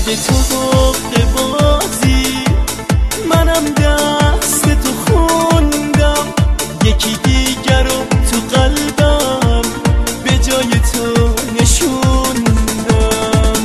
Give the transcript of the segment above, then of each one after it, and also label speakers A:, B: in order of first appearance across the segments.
A: اگه تو حق بازی منم دست تو خوندم، یکی دیگر رو تو قلبم به جای تو نشوندم.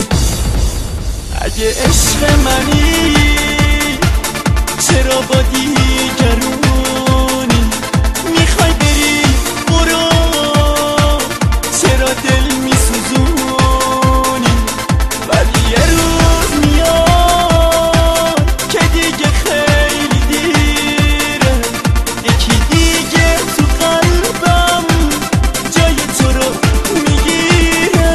A: اگه عشق منی چرا با دیگرونی میخوای بری؟ برو، چرا دل میسوزونی؟ ولی یه روز میاد که دیگه خیلی دیره، یکی دیگه تو قلبم جای تو رو میگیره.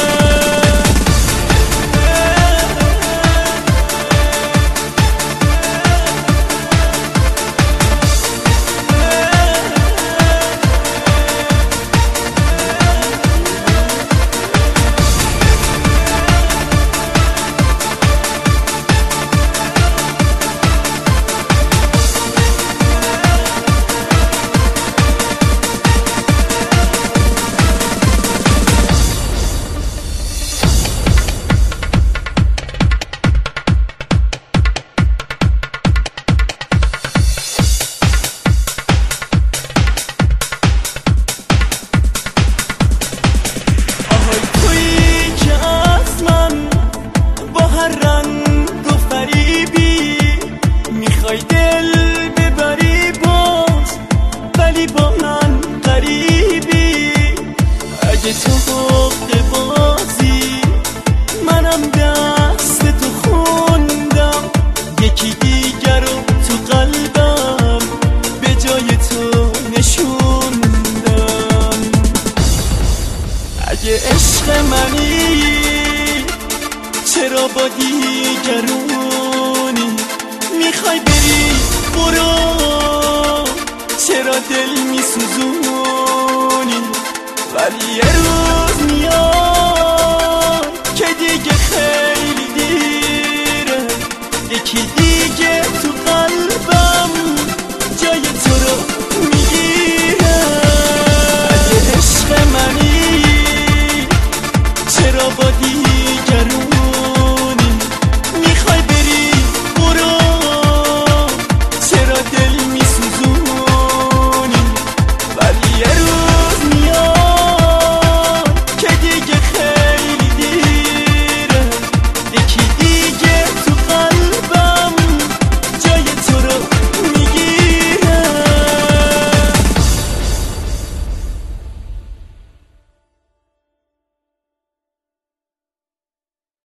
A: میخوای دل ببری باز ولی با من غریبی. اگه تو حق بازی منم دست تو خوندم، یکی دیگر رو تو قلبم به جای تو نشوندم. اگه عشق منی چرا با دیگرونی میخوای بری؟ برو، چرا دل میسوزونی؟ ولی یه روز